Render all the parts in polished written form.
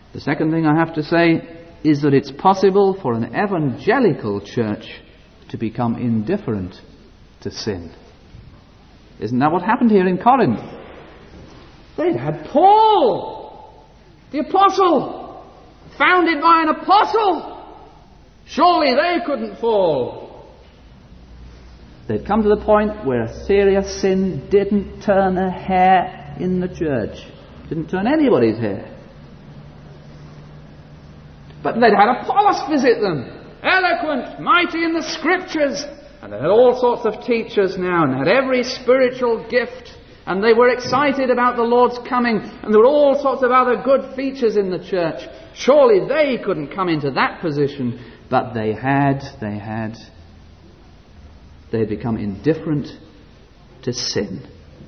The second thing I have to say is that it's possible for an evangelical church to become indifferent to sin. Isn't that what happened here in Corinth? They'd had Paul, the apostle, founded by an apostle. Surely they couldn't fall. They'd come to the point where a serious sin didn't turn a hair in the church. Didn't turn anybody's hair. But they'd had Apollos visit them, eloquent, mighty in the Scriptures, and they had all sorts of teachers now, and had every spiritual gift, and they were excited about the Lord's coming, and there were all sorts of other good features in the church. Surely they couldn't come into that position, but they'd become indifferent to sin.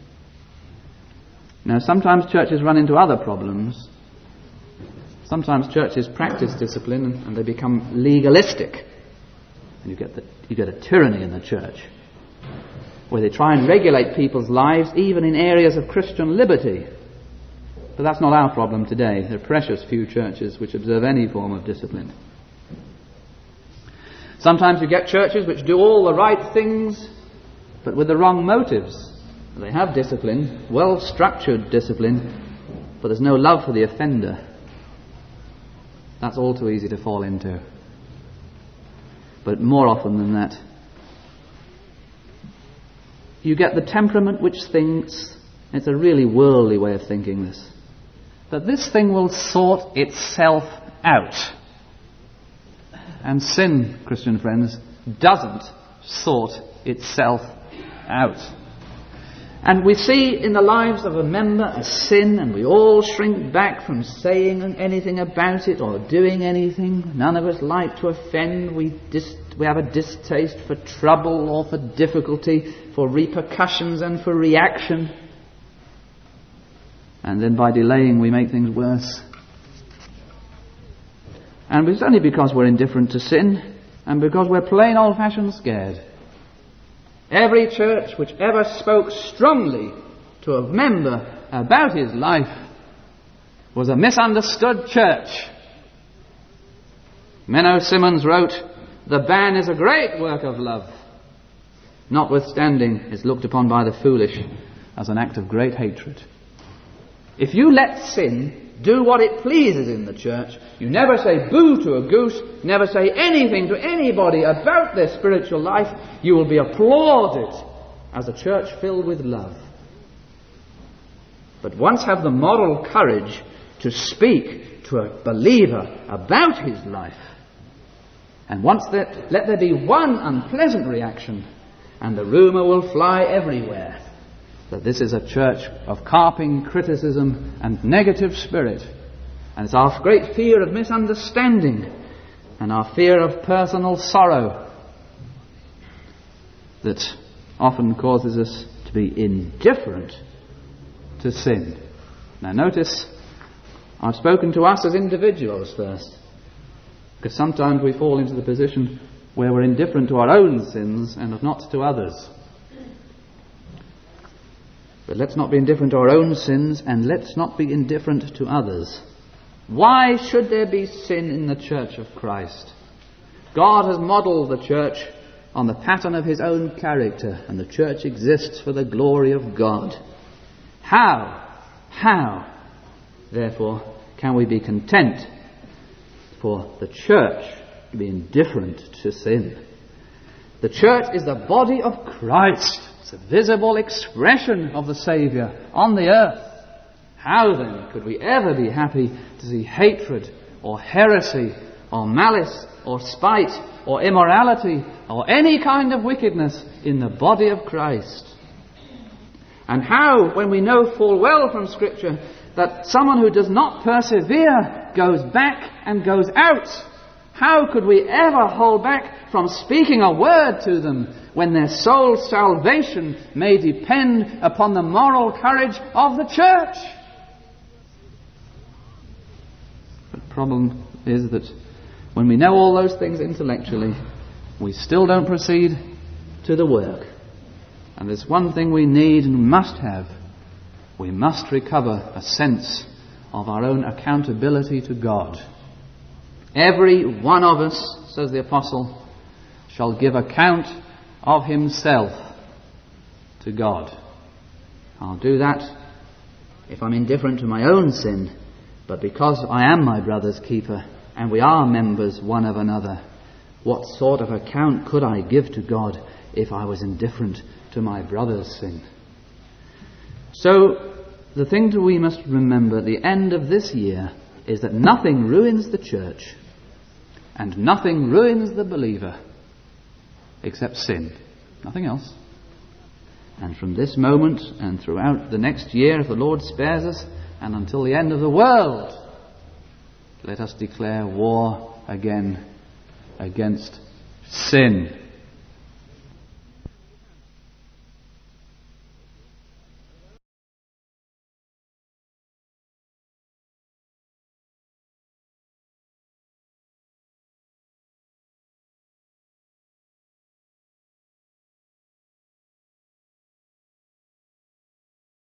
Now, sometimes churches run into other problems. Sometimes churches practice discipline and they become legalistic. And you get a tyranny in the church, where they try and regulate people's lives even in areas of Christian liberty. But that's not our problem today. There are precious few churches which observe any form of discipline. Sometimes you get churches which do all the right things, but with the wrong motives. They have discipline, well-structured discipline, but there's no love for the offender. That's all too easy to fall into. But more often than that, you get the temperament which thinks, it's a really worldly way of thinking this, that this thing will sort itself out. And sin, Christian friends, doesn't sort itself out. And we see in the lives of a member a sin, and we all shrink back from saying anything about it or doing anything. None of us like to offend. We have a distaste for trouble or for difficulty, for repercussions and for reaction. And then by delaying we make things worse. And it's only because we're indifferent to sin and because we're plain old-fashioned scared. Every church which ever spoke strongly to a member about his life was a misunderstood church. Menno Simons wrote, "The ban is a great work of love. Notwithstanding, is looked upon by the foolish as an act of great hatred." If you let sin do what it pleases in the church, you never say boo to a goose, never say anything to anybody about their spiritual life, you will be applauded as a church filled with love. But once have the moral courage to speak to a believer about his life, and once let there be one unpleasant reaction, and the rumour will fly everywhere that this is a church of carping criticism and negative spirit. And it's our great fear of misunderstanding and our fear of personal sorrow that often causes us to be indifferent to sin. Now notice, I've spoken to us as individuals first, because sometimes we fall into the position where we're indifferent to our own sins and not to others. But let's not be indifferent to our own sins, and let's not be indifferent to others. Why should there be sin in the church of Christ? God has modelled the church on the pattern of his own character, and the church exists for the glory of God. How, therefore, can we be content for the church to be indifferent to sin? The church is the body of Christ. It's a visible expression of the Saviour on the earth. How then could we ever be happy to see hatred or heresy or malice or spite or immorality or any kind of wickedness in the body of Christ? And how, when we know full well from Scripture that someone who does not persevere goes back and goes out, how could we ever hold back from speaking a word to them when their soul's salvation may depend upon the moral courage of the church? The problem is that when we know all those things intellectually, we still don't proceed to the work. And there's one thing we need and must have. We must recover a sense of our own accountability to God. Every one of us, says the apostle, shall give account of himself to God. I'll do that if I'm indifferent to my own sin, but because I am my brother's keeper and we are members one of another, what sort of account could I give to God if I was indifferent to my brother's sin? So, the thing that we must remember at the end of this year is that nothing ruins the church and nothing ruins the believer except sin. Nothing else. And from this moment and throughout the next year, if the Lord spares us, and until the end of the world, let us declare war again against sin.